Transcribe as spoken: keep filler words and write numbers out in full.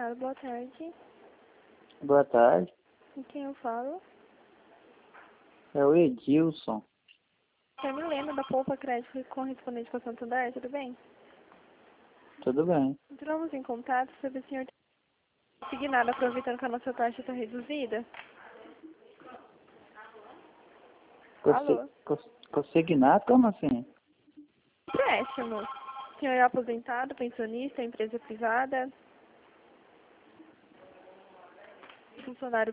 Consignado, boa tarde. Boa tarde. Com quem eu falo? É o Edilson. Você me lembra da Poupa Crédito correspondente com a Santander, tudo bem? Tudo bem. Entramos em contato sobre o senhor ter consignado, aproveitando que a nossa taxa está reduzida. Conse Alô? cons consignado? Como assim? Empréstimo. O senhor é aposentado, pensionista, empresa privada, funcionário